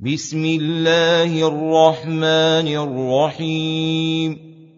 بسم الله الرحمن الرحيم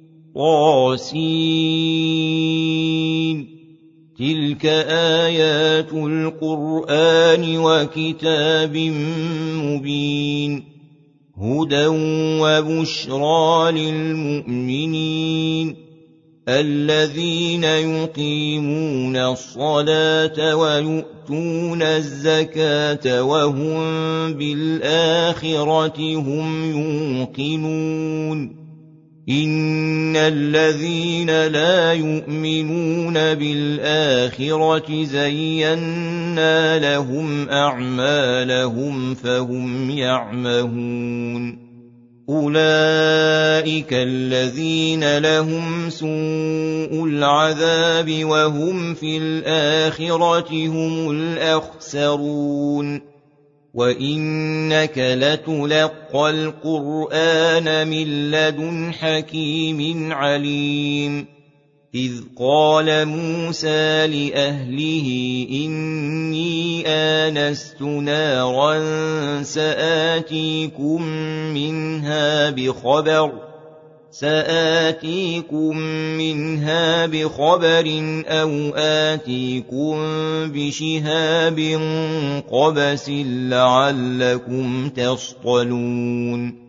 طاسين تلك آيات القرآن وكتاب مبين هدى وبشرى للمؤمنين الذين يقيمون الصلاة ويؤتون الزكاة وهم بالآخرة هم يوقنون إن الذين لا يؤمنون بالآخرة زينا لهم أعمالهم فهم يعمهون أولئك الذين لهم سوء العذاب وهم في الآخرة هم الأخسرون وإنك لتلقى القرآن من لدن حكيم عليم إذ قال موسى لأهله إني آنست نارا سآتيكم منها بخبر أو آتيكم بشهاب قبس لعلكم تصطلون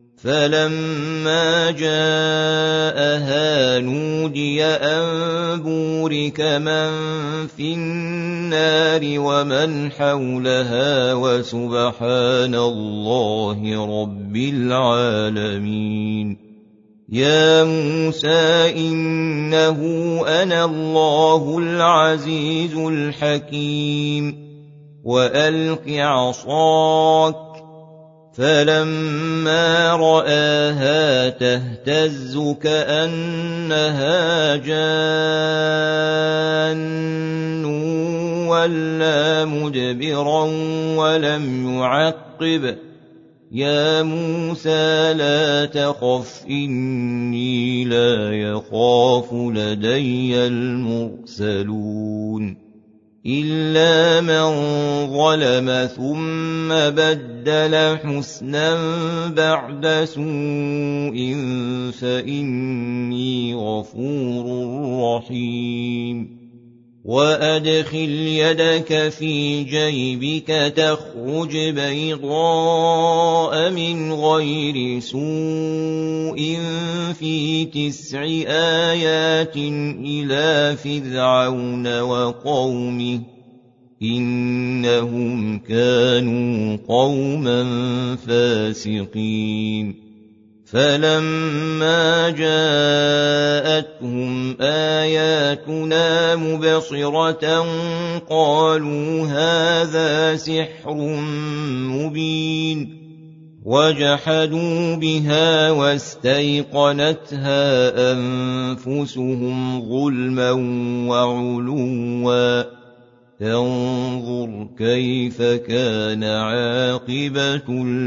فلما جاءها نودي أن بورك من في النار ومن حولها وسبحان الله رب العالمين يا موسى إنه أنا الله العزيز الحكيم وألق عصاك فلما رآها تهتز كأنها جان ولا مدبرا ولم يعقب يا موسى لا تخف إني لا يخاف لدي المرسلون إلا من ظلم ثم بدل حسنا بعد سوء فإني غفور رحيم وأدخل يدك في جيبك تخرج بيضاء من غير سوء في 9 آيات إلى فرعون وقومه إنهم كانوا قوما فاسقين فلما جاءتهم آياتنا مبصرة قالوا هذا سحر مبين وجحدوا بها واستيقنتها أنفسهم ظلما وعلوا فانظر كيف كان عاقبة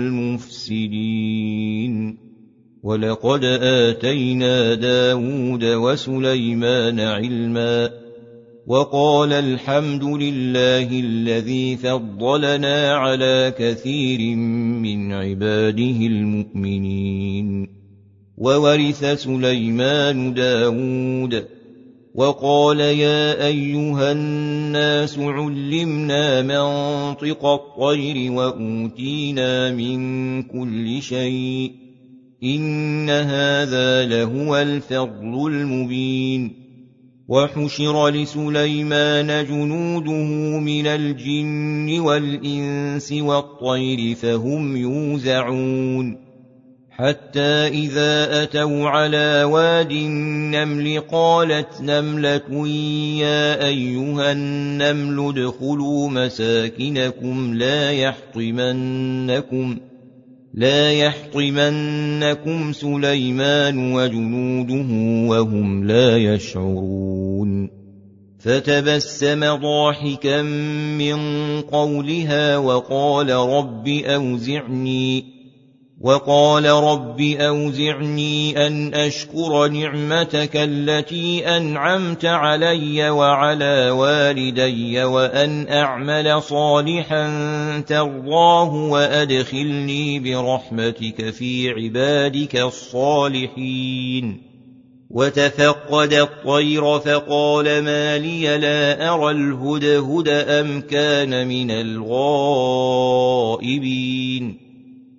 المفسدين ولقد آتينا داود وسليمان علما وقال الحمد لله الذي فضلنا على كثير من عباده المؤمنين وورث سليمان داود وقال يا أيها الناس علمنا منطق الطير وأوتينا من كل شيء إن هذا لهو الفضل المبين وحشر لسليمان جنوده من الجن والإنس والطير فهم يوزعون حتى إذا أتوا على واد النمل قالت نملة يا أيها النمل ادخلوا مساكنكم لا يحطمنكم سليمان وجنوده وهم لا يشعرون فتبسم ضاحكا من قولها وقال رب أوزعني وقال رب أوزعني أن أشكر نعمتك التي أنعمت علي وعلى والدي وأن أعمل صالحا ترضاه وأدخلني برحمتك في عبادك الصالحين. وتفقد الطير فقال ما لي لا أرى الهدهد أم كان من الغائبين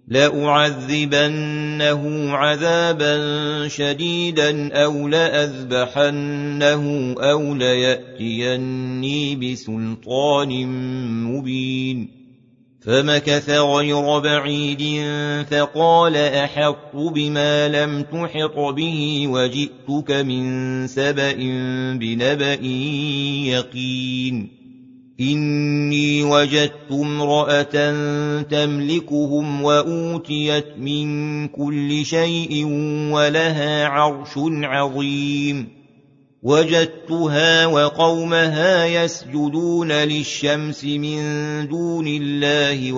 لأعذبنه عذابا شديدا أو لأذبحنه أو ليأتيني بسلطان مبين. فمكث غير بعيد فقال أحطت بما لم تحط به وجئتك من سبأ بنبأ يقين. إني وجدت امرأة تملكهم وأوتيت من كل شيء ولها عرش عظيم. وجدتها وقومها يسجدون للشمس من دون الله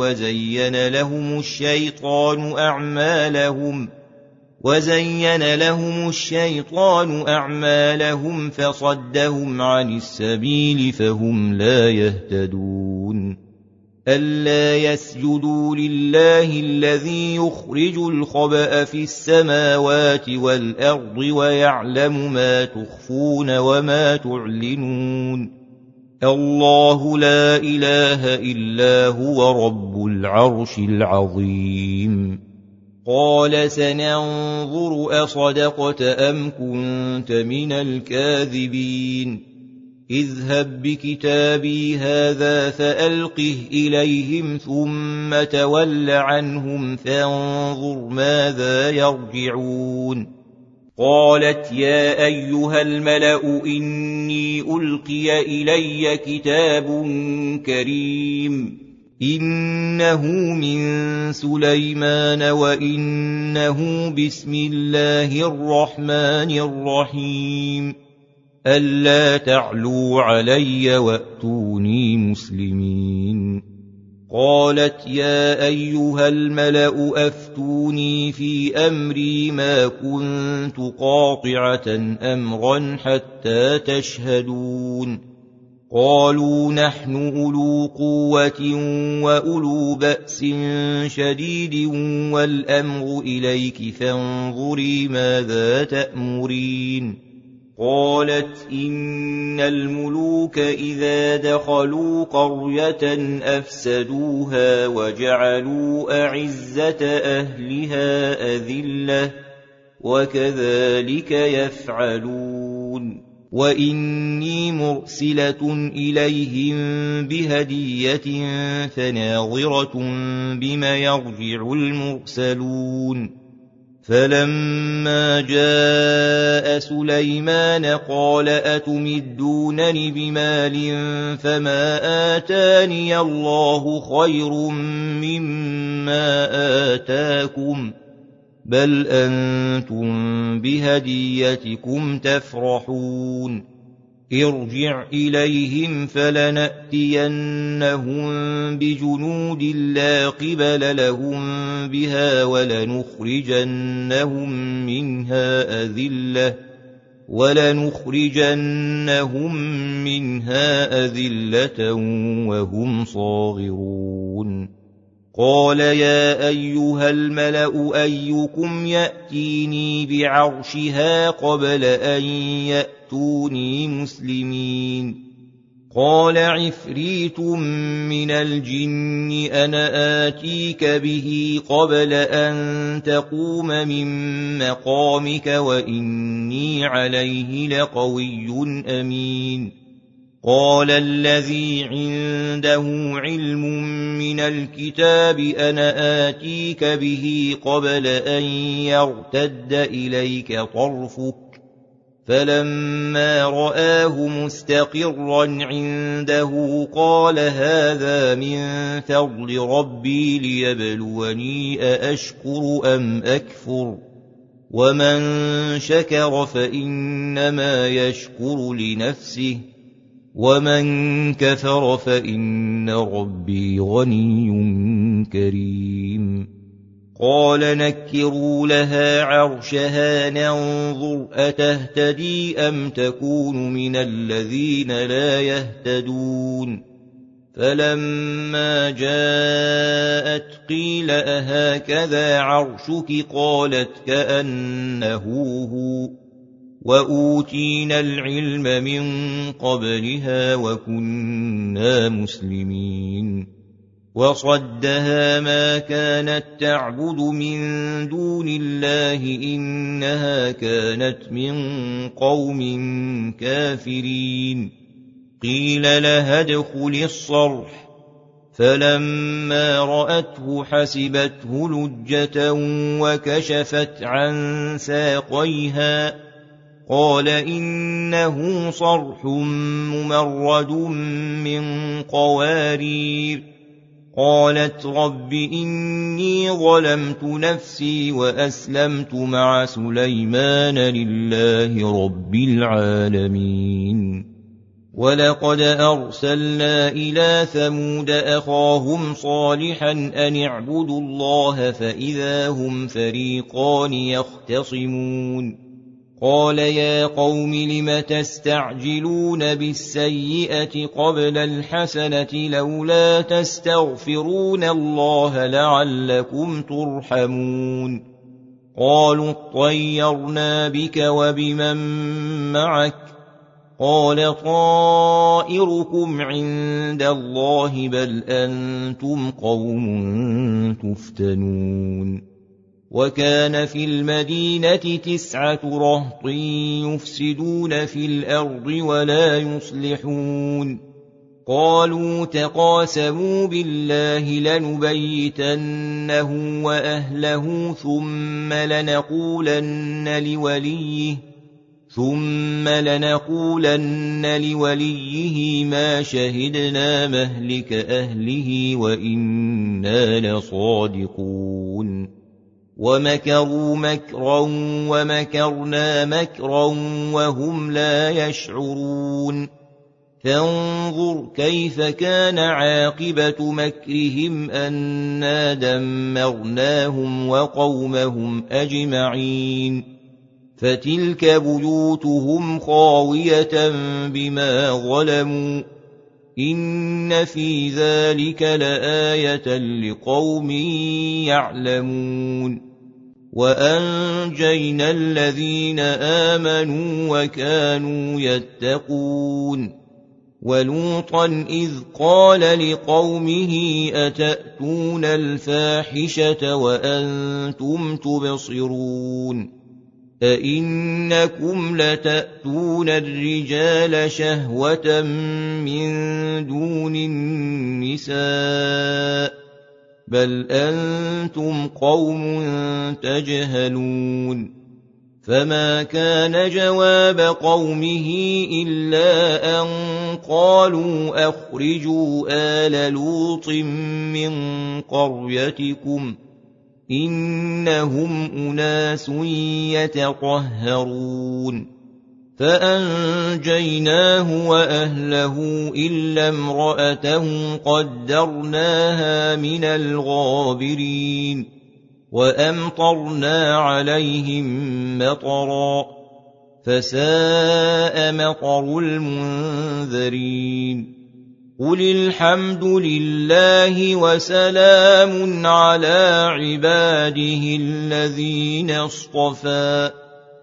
وزين لهم الشيطان أعمالهم فصدهم عن السبيل فهم لا يهتدون. ألا يسجدوا لله الذي يخرج الخبأ في السماوات والأرض ويعلم ما تخفون وما تعلنون. الله لا إله إلا هو رب العرش العظيم. قال سننظر أصدقت أم كنت من الكاذبين. اذهب بكتابي هذا فألقه إليهم ثم تول عنهم فانظر ماذا يرجعون. قالت يا أيها الملأ إني ألقي إلي كتاب كريم إنه من سليمان وإنه بسم الله الرحمن الرحيم ألا تعلوا علي وأتوني مسلمين. قالت يا أيها الملأ أفتوني في أمري ما كنت قاطعة أمرا حتى تشهدون. قالوا نحن أولو قوة وأولو بأس شديد والأمر إليك فانظري ماذا تأمرين. قالت إن الملوك إذا دخلوا قرية أفسدوها وجعلوا أعزة أهلها أذلة وكذلك يفعلون. وإني مرسلة إليهم بهدية فناظرة بما يرجع المرسلون. فلما جاء سليمان قال أتمدونني بمال فما آتاني الله خير مما آتاكم بل أنتم بهديتكم تفرحون. ارجع إليهم فلنأتينهم بجنود لا قبل لهم بها ولنخرجنهم منها أذلة وهم صاغرون. قال يا أيها الملأ أيكم يأتيني بعرشها قبل أن يأتوني مسلمين. قال عفريت من الجن أنا آتيك به قبل أن تقوم من مقامك وإني عليه لقوي أمين. قال الذي عنده علم من الكتاب أنا آتيك به قبل أن يرتد إليك طرفك فلما رآه مستقرا عنده قال هذا من فضل ربي ليبلوني أأشكر أم أكفر ومن شكر فإنما يشكر لنفسه ومن كفر فإن ربي غني كريم. قال نكروا لها عرشها ننظر أتهتدي أم تكون من الذين لا يهتدون فلما جاءت قيل أهكذا عرشك قالت كأنه هو وأوتينا العلم من قبلها وكنا مسلمين وصدها ما كانت تعبد من دون الله إنها كانت من قوم كافرين قيل لها ادخل الصرح فلما رأته حسبته لجة وكشفت عن ساقيها قال إنه صرح ممرد من قوارير قالت رب إني ظلمت نفسي وأسلمت مع سليمان لله رب العالمين ولقد أرسلنا إلى ثمود أخاهم صالحا أن اعبدوا الله فإذا هم فريقان يختصمون قال يا قوم لم تستعجلون بالسيئة قبل الحسنة لولا تستغفرون الله لعلكم ترحمون قالوا اطيرنا بك وبمن معك قال طائركم عند الله بل أنتم قوم تفتنون وكان في المدينة 9 رهط يفسدون في الأرض ولا يصلحون قالوا تقاسموا بالله لنبيتنه وأهله ثم لنقولن لوليه ما شهدنا مهلك أهله وإنا لصادقون ومكروا مكرا ومكرنا مكرا وهم لا يشعرون فانظر كيف كان عاقبة مكرهم أنا دمرناهم وقومهم أجمعين فتلك بيوتهم خاوية بما ظلموا إن في ذلك لآية لقوم يعلمون وأنجينا الذين آمنوا وكانوا يتقون ولوطا إذ قال لقومه أتأتون الفاحشة وأنتم تبصرون أئنكم لتأتون الرجال شهوة من دون النساء بل أنتم قوم تجهلون فما كان جواب قومه إلا أن قالوا أخرجوا آل لوط من قريتكم إنهم أناس يتطهرون فأنجيناه وأهله إلا امرأته قدرناها من الغابرين وأمطرنا عليهم مطرا فساء مطر المنذرين قل الحمد لله وسلام على عباده الذين اصطفى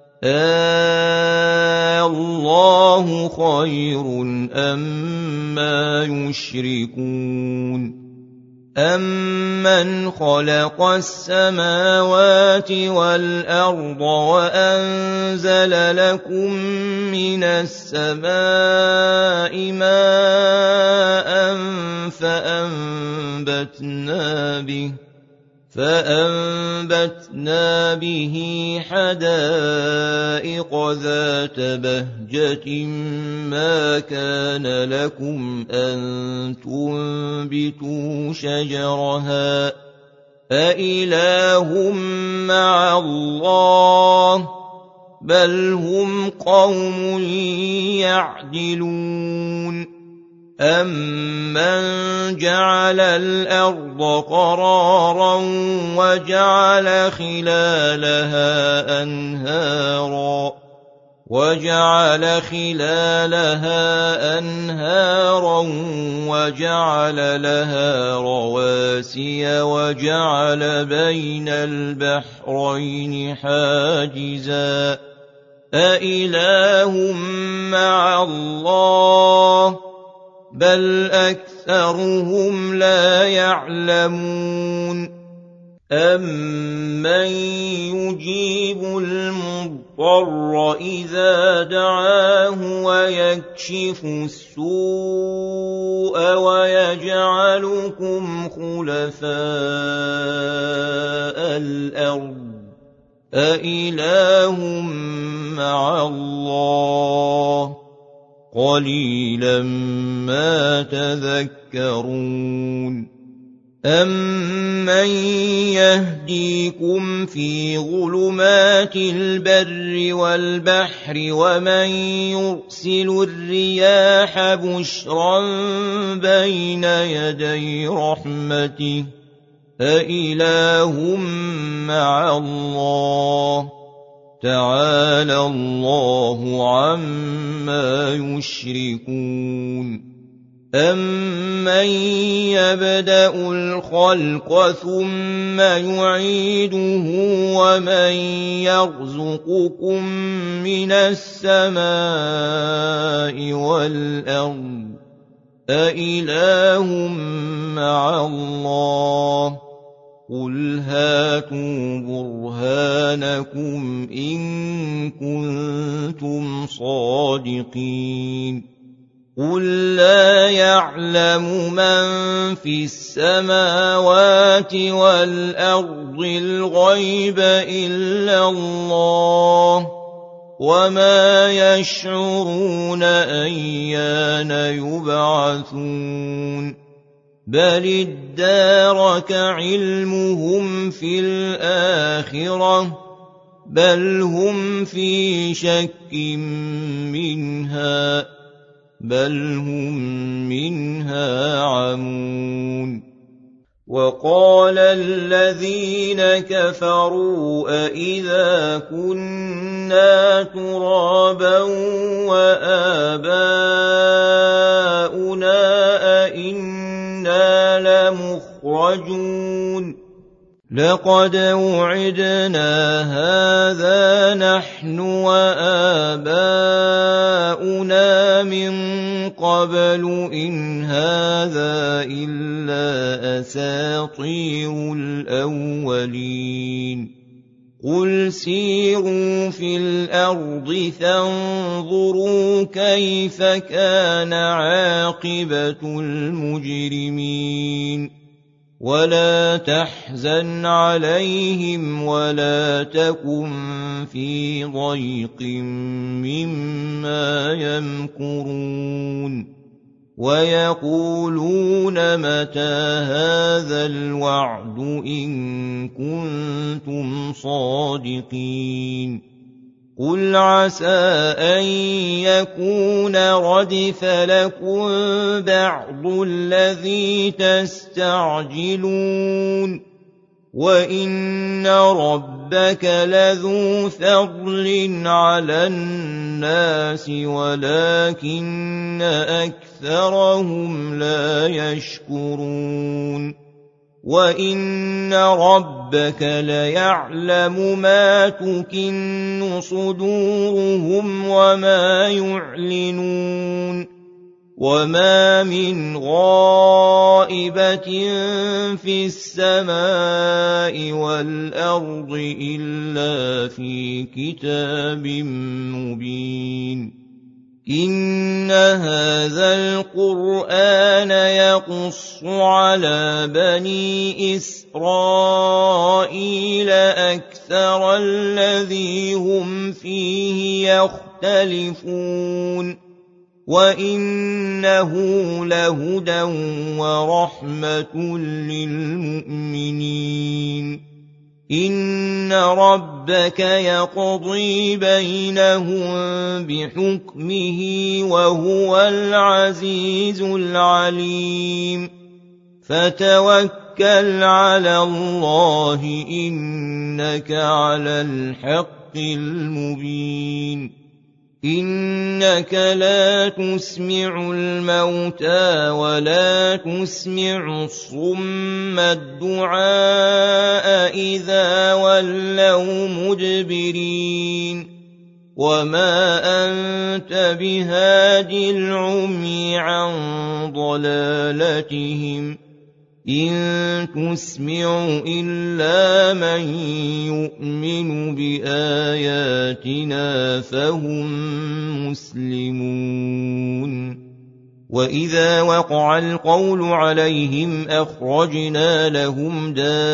الله خير أما يشركون أمن خلق السماوات والأرض وأنزل لكم من السماء ماء فأنبتنا به حدائق ذات بهجة ما كان لكم أن تنبتوا شجرها أإله مع الله بل هم قوم يعدلون أَمَّنْ جَعَلَ الْأَرْضَ قَرَارًا وَجَعَلَ خِلَالَهَا أَنْهَارًا وَجَعَلَ لَهَا رَوَاسِيَ وَجَعَلَ بَيْنَ الْبَحْرَيْنِ حَاجِزًا أَإِلَٰهٌ مَّعَ اللَّهِ ۚ بَلْ أَكْثَرُهُمْ لَا يَعْلَمُونَ أَمَّن يُجِيبُ الْمُضْطَرَّ إِذَا دَعَاهُ وَيَكْشِفُ السُّوءَ وَيَجْعَلُكُمْ خُلَفَاءَ الْأَرْضِ أَإِلَٰهٌ مَّعَ اللَّهِ ۚ قَلِيلًا مَّا تَذَكَّرُونَ أَمَّن يَهْدِيكُمْ فِي ظُلُمَاتِ الْبَرِّ وَالْبَحْرِ وَمَن يُرْسِلُ الرِّيَاحَ بُشْرًا بَيْنَ يَدَيْ رَحْمَتِهِ أَإِلَٰهٌ مَّعَ اللَّهِ ۚ تَعَالَى اللَّهُ عَمَّا يُشْرِكُونَ أَمَّن يَبْدَأُ الْخَلْقَ ثُمَّ يُعِيدُهُ وَمَن يَرْزُقُكُم مِّنَ السَّمَاءِ وَالْأَرْضِ أَإِلَٰهٌ مَّعَ اللَّهِ ۚ قُلْ هَاتُوا بُرْهَانَكُمْ إِن كُنتُمْ صَادِقِينَ قُل لَّا يَعْلَمُ مَن فِي السَّمَاوَاتِ وَالْأَرْضِ الْغَيْبَ إِلَّا اللَّهُ ۚ وَمَا يَشْعُرُونَ أَيَّانَ يُبْعَثُونَ بَلِ ادَّارَكَ عِلْمُهُمْ فِي الْآخِرَةِ بَلْ هُمْ فِي شَكٍّ مِّنْهَا بَلْ هُم مِّنْهَا عَمُونَ وَقَالَ الَّذِينَ كَفَرُوا أَإِذَا كُنَّا تُرَابًا وَآبَاؤُنَا أَإِنَّا لَمُخْرَجُونَ لَقَدْ وُعِدْنَا هَٰذَا نَحْنُ وَآبَاؤُنَا مِن قَبْلُ إِنْ هَٰذَا إِلَّا أَسَاطِيرُ الْأَوَّلِينَ قُلْ سِيرُوا فِي الْأَرْضِ فَانظُرُوا كَيْفَ كَانَ عَاقِبَةُ الْمُجْرِمِينَ وَلَا تَحْزَنْ عَلَيْهِمْ وَلَا تَكُن فِي ضَيْقٍ مِّمَّا يَمْكُرُونَ وَيَقُولُونَ مَتَىٰ هَٰذَا الْوَعْدُ إِن كُنتُمْ صَادِقِينَ قُلْ عَسَىٰ أَن يَكُونَ رَدِفَ لَكُم بَعْضُ الَّذِي تَسْتَعْجِلُونَ وَإِنَّ رَبَّكَ لَذُو فَضْلٍ عَلَى النَّاسِ وَلَٰكِنَّ أَكْثَرَهُمْ لَا يَشْكُرُونَ وَإِنَّ رَبَّكَ لَيَعْلَمُ مَا تُكِنُّ صُدُورُهُمْ وَمَا يُعْلِنُونَ وَمَا مِنْ غَائِبَةٍ فِي السَّمَاءِ وَالْأَرْضِ إِلَّا فِي كِتَابٍ مُّبِينٍ إِنَّ هَٰذَا الْقُرْآنَ يَقُصُّ عَلَىٰ بَنِي إِسْرَائِيلَ أَكْثَرَ الَّذِي هُمْ فِيهِ يَخْتَلِفُونَ وَإِنَّهُ لَهُدًى وَرَحْمَةٌ لِّلْمُؤْمِنِينَ إِنَّ إِنَّ رَبَّكَ يَقْضِي بَيْنَهُم بِحُكْمِهِ وَهُوَ الْعَزِيزُ الْعَلِيمُ فَتَوَكَّلْ عَلَى اللَّهِ إِنَّكَ عَلَى الْحَقِّ الْمُبِينِ إِنَّكَ لَا تُسْمِعُ الْمَوْتَىٰ وَلَا تُسْمِعُ الصُّمَّ الدُّعَاءَ إِذَا وَلَّوْا مُدْبِرِينَ وَمَا أَنتَ بِهَادِ الْعُمْيِ عَن ضَلَالَتِهِمْ ۖ إِن تُسْمِعُ إِلَّا مَن يُؤْمِنُ بِآيَاتِنَا فَهُم مُّسْلِمُونَ وَإِذَا وَقَعَ الْقَوْلُ عَلَيْهِمْ أَخْرَجْنَا لَهُمْ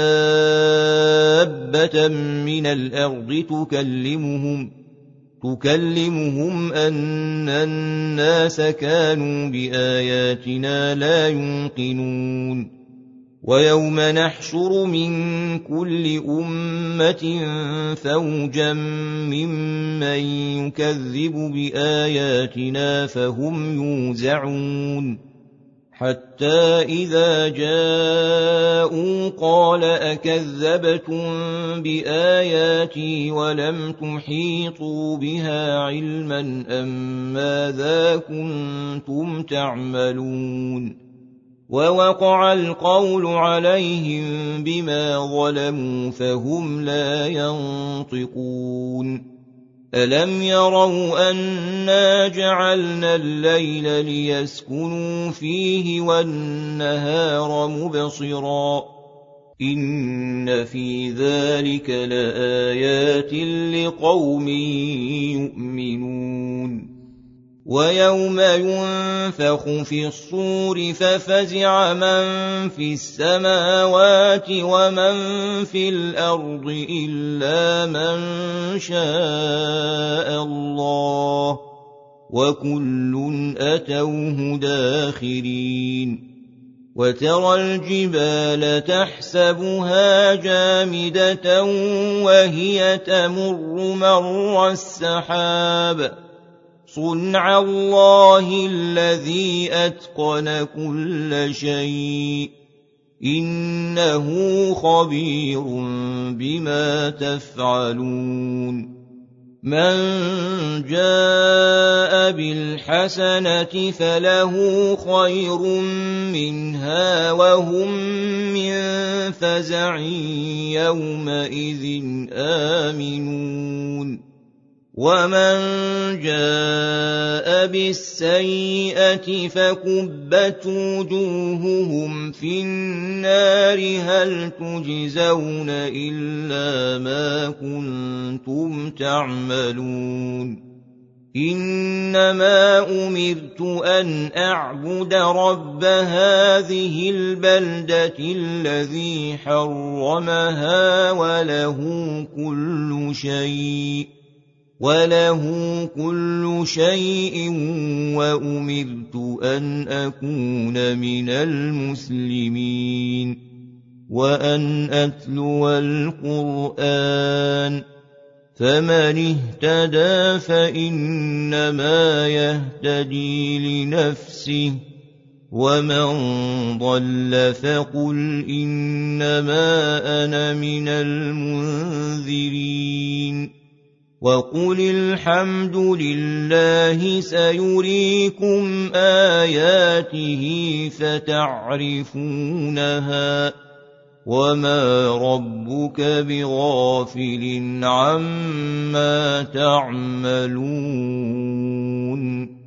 دَابَّةً مِّنَ الْأَرْضِ تُكَلِّمُهُمْ أَنَّ النَّاسَ كَانُوا بِآيَاتِنَا لَا يُوقِنُونَ وَيَوْمَ نَحْشُرُ مِن كُلِّ أُمَّةٍ فَوْجًا مِّمَّن يُكَذِّبُ بِآيَاتِنَا فَهُمْ يُوزَعُونَ حَتَّىٰ إِذَا جَاءُوا قَالَ أَكَذَّبْتُم بِآيَاتِي وَلَمْ تُحِيطُوا بِهَا عِلْمًا أَمَّاذَا كُنتُمْ تَعْمَلُونَ وَوَقَعَ الْقَوْلُ عَلَيْهِم بِمَا ظَلَمُوا فَهُمْ لَا يَنطِقُونَ أَلَمْ يَرَوْا أَنَّا جَعَلْنَا اللَّيْلَ لِيَسْكُنُوا فِيهِ وَالنَّهَارَ مُبْصِرًا إِنَّ فِي ذَلِكَ لَآيَاتٍ لِقَوْمٍ يُؤْمِنُونَ وَيَوْمَ يُنفَخُ فِي الصُّورِ فَفَزِعَ مَن فِي السَّمَاوَاتِ وَمَن فِي الْأَرْضِ إِلَّا مَن شَاءَ اللَّهُ وَكُلٌّ أَتَوْهُ دَاخِرِينَ وَتَرَى الْجِبَالَ تَحْسَبُهَا جَامِدَةً وَهِيَ تَمُرُّ مَرَّ السَّحَابِ صُنْعَ اللَّهِ الَّذِي أَتْقَنَ كُلَّ شَيْءٍ ۚ إِنَّهُ خَبِيرٌ بِمَا تَفْعَلُونَ مَن جَاءَ بِالْحَسَنَةِ فَلَهُ خَيْرٌ مِّنْهَا وَهُم مِّن فَزَعٍ يَوْمَئِذٍ آمِنُونَ وَمَن جَاءَ بِالسَّيِّئَةِ فَكُبَّتْ وُجُوهُهُمْ فِي النَّارِ هَلْ تُجْزَوْنَ إِلَّا مَا كُنتُمْ تَعْمَلُونَ إِنَّمَا أُمِرْتُ أَنْ أَعْبُدَ رَبَّ هَٰذِهِ الْبَلْدَةِ الَّذِي حَرَّمَهَا وَلَهُ كُلُّ شَيْءٍ وَأُمِرْتُ أَنْ أَكُونَ مِنَ الْمُسْلِمِينَ وَأَنْ أَتْلُوَ الْقُرْآنَ فَمَنِ اهْتَدَىٰ فَإِنَّمَا يَهْتَدِي لِنَفْسِهِ وَمَن ضَلَّ فَقُلْ إِنَّمَا أَنَا مِنَ الْمُنذِرِينَ وَقُلِ الْحَمْدُ لِلَّهِ سَيُرِيكُمْ آيَاتِهِ فَتَعْرِفُونَهَا وَمَا رَبُّكَ بِغَافِلٍ عَمَّا تَعْمَلُونَ